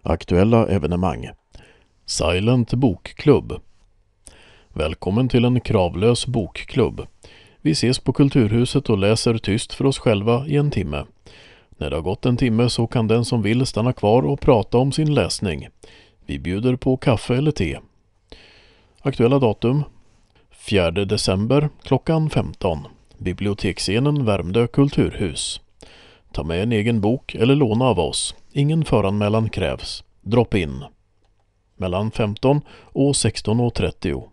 Aktuella evenemang. Silent Bokklubb. Välkommen till en kravlös bokklubb. Vi ses på Kulturhuset och läser tyst för oss själva i en timme. När det har gått en timme så kan den som vill stanna kvar och prata om sin läsning. Vi bjuder på kaffe eller te. Aktuella datum: 4 december klockan 15. Biblioteksscenen Värmdö kulturhus. Ta med en egen bok eller låna av oss. Ingen föranmälan krävs. Drop in. Mellan 15 och 16:30.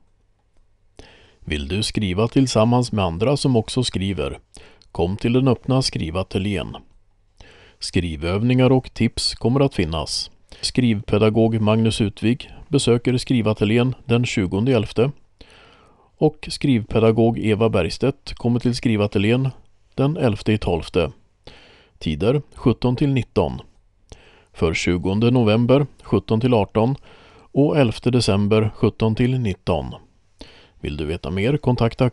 Vill du skriva tillsammans med andra som också skriver? Kom till den öppna skrivateljén. Skrivövningar och tips kommer att finnas. Skrivpedagog Magnus Utvig besöker skrivateljén den 20/11 och skrivpedagog Eva Bergstedt kommer till skrivateljén den 11/12. Tider 17-19. För 20 november 17-18 och 11 december 17-19. Vill du veta mer, kontakta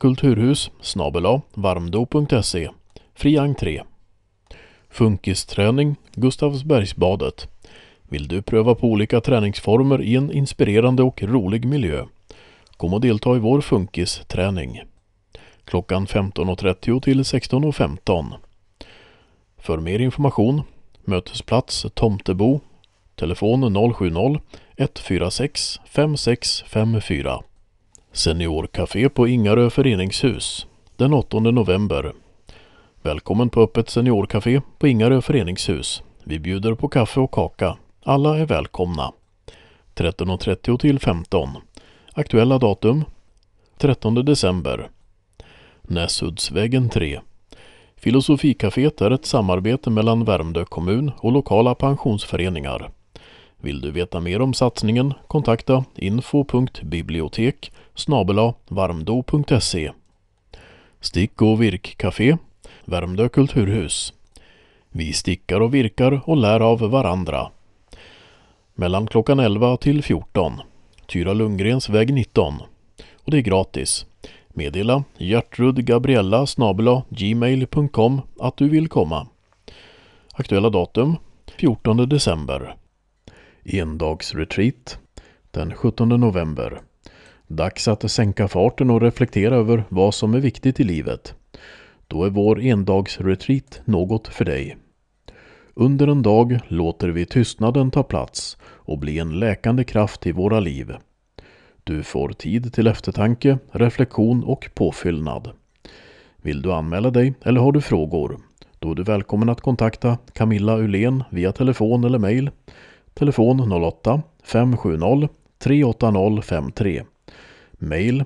kulturhus@varmdo.se. Fri entré. Funkisträning Gustavsbergsbadet. Vill du pröva på olika träningsformer i en inspirerande och rolig miljö? Kom och delta i vår funkisträning. Klockan 15:30 till 16:15. För mer information: mötesplats Tomtebo, telefon 070-146 5654. Seniorcafé på Ingarö föreningshus den 8 november. Välkommen på öppet seniorcafé på Ingarö föreningshus. Vi bjuder på kaffe och kaka. Alla är välkomna. 13:30 till 15. Aktuella datum: 13 december. Näsuddsvägen 3. Filosofikaféet är ett samarbete mellan Värmdö kommun och lokala pensionsföreningar. Vill du veta mer om satsningen, kontakta info.bibliotek@varmdo.se. Stick- och virkcafé Värmdö kulturhus. Vi stickar och virkar och lär av varandra. Mellan klockan 11 till 14. Tyra Lundgrens väg 19. Och det är gratis. Meddela gertrudgabriella@gmail.com att du vill komma. Aktuella datum: 14 december. Endagsretreat den 17 november. Dags att sänka farten och reflektera över vad som är viktigt i livet. Då är vår endagsretreat något för dig. Under en dag låter vi tystnaden ta plats och bli en läkande kraft i våra liv. Du får tid till eftertanke, reflektion och påfyllnad. Vill du anmäla dig eller har du frågor? Då är du välkommen att kontakta Camilla Ulén via telefon eller mejl. Telefon 08-570 38053. Mejl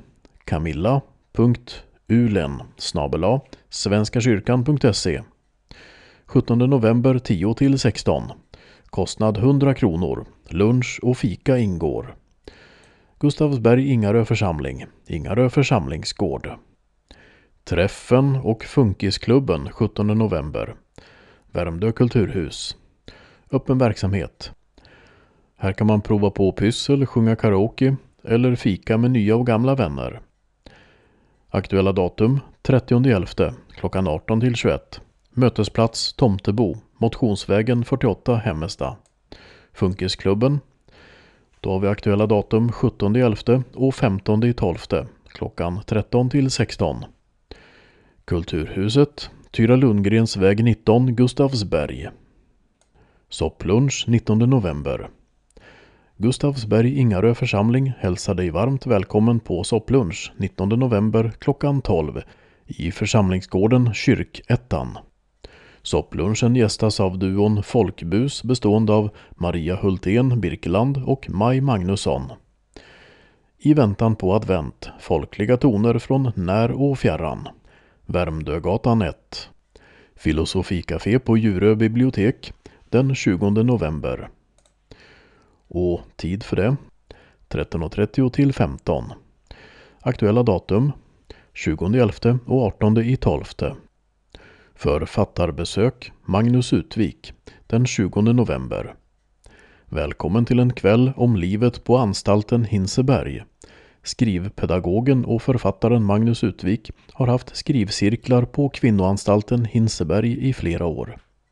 camilla.ulen@svenskakyrkan.se. 17 november 10 till 16. Kostnad 100 kronor. Lunch och fika ingår. Gustavsberg Ingarö församling. Ingarö församlingsgård. Träffen och funkisklubben 17 november. Värmdö kulturhus. Öppen verksamhet. Här kan man prova på pyssel, sjunga karaoke eller fika med nya och gamla vänner. Aktuella datum: 30/11 klockan 18 till 21. Mötesplats Tomtebo, Motionsvägen 48 Hemmesta. Funkisklubben. Då har vi aktuella datum 17/11 och 15/12 klockan 13 till 16. Kulturhuset, Tyra Lundgrens väg 19, Gustavsberg. Sopplunch 19 november. Gustavsberg Ingarö församling hälsar dig varmt välkommen på sopplunch 19 november klockan 12 i församlingsgården Kyrkettan. Sopplunchen gästas av duon Folkbus bestående av Maria Hultén Birkeland och Maj Magnusson. I väntan på advent, folkliga toner från när och fjärran. Värmdögatan 1. Filosofikafé på Djurö bibliotek den 20 november. Och tid för det: 13:30 till 15. Aktuella datum: 20/11 och 18/12. Författarbesök Magnus Utvig den 20 november. Välkommen till en kväll om livet på anstalten Hinseberg. Skrivpedagogen och författaren Magnus Utvig har haft skrivcirklar på kvinnoanstalten Hinseberg i flera år.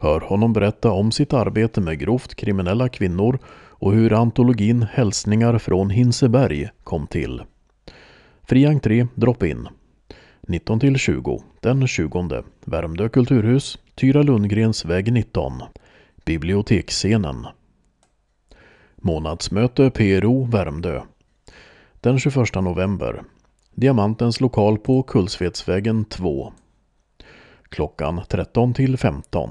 Hör honom berätta om sitt arbete med grovt kriminella kvinnor och hur antologin Hälsningar från Hinseberg kom till. Fri entré, drop-in. 19-20, den 20, Värmdö kulturhus, Tyra Lundgrens väg 19, biblioteksscenen. Månadsmöte PRO Värmdö. Den 21 november, Diamantens lokal på Kullsvedsvägen 2. Klockan 13-15.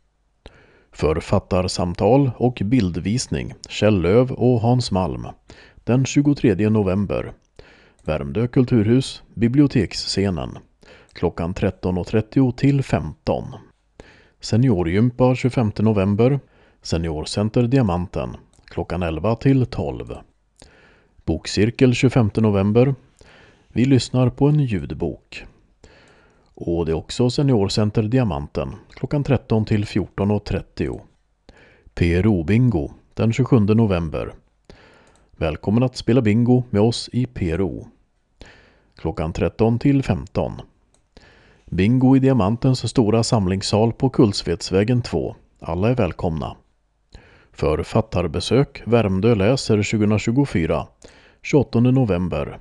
Författarsamtal och bildvisning, Kjell Löv och Hans Malm. Den 23 november, Värmdö kulturhus, biblioteksscenen. Klockan 13.30-15. Seniorgympa 25 november, Seniorcenter Diamanten. Klockan 11-12. Bokcirkel 25 november. Vi lyssnar på en ljudbok. Och det är också Seniorcenter Diamanten. Klockan 13-14.30. PRO-bingo den 27 november. Välkommen att spela bingo med oss i PRO. Klockan 13-15. Bingo i Diamantens stora samlingssal på Kullsvedsvägen 2. Alla är välkomna. Författarbesök Värmdö läser 2024. 28 november.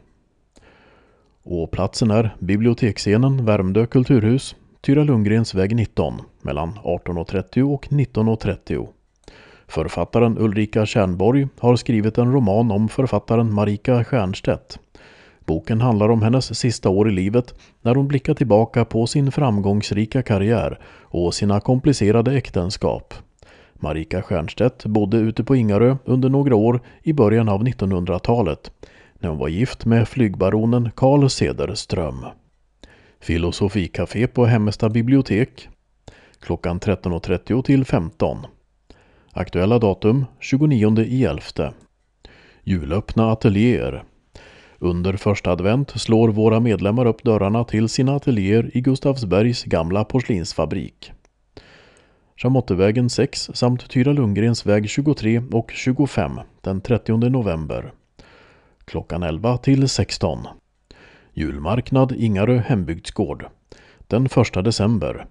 Och platsen är biblioteksscenen Värmdö kulturhus, Tyra Lundgrens väg 19, mellan 18.30 och 19.30. Författaren Ulrika Tjärnborg har skrivit en roman om författaren Marika Stiernstedt. Boken handlar om hennes sista år i livet när hon blickar tillbaka på sin framgångsrika karriär och sina komplicerade äktenskap. Marika Stiernstedt bodde ute på Ingarö under några år i början av 1900-talet när hon var gift med flygbaronen Carl Cederström. Filosofikafé på Hemmesta bibliotek. Klockan 13.30-15. Aktuella datum 29/11. Julöppna ateljéer. Under första advent slår våra medlemmar upp dörrarna till sina ateljéer i Gustavsbergs gamla porslinsfabrik. Chamottevägen 6 samt Tyra Lundgrens väg 23 och 25 den 30 november. Klockan 11-16. Julmarknad Ingarö hembygdsgård den 1 december.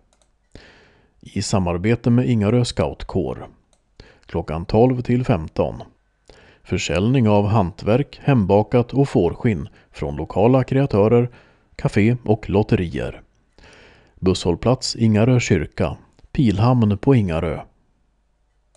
I samarbete med Ingarö scoutkår. Klockan 12-15. Försäljning av hantverk, hembakat och fårskinn från lokala kreatörer, café och lotterier. Busshållplats Ingarö kyrka, Pilhamn på Ingarö.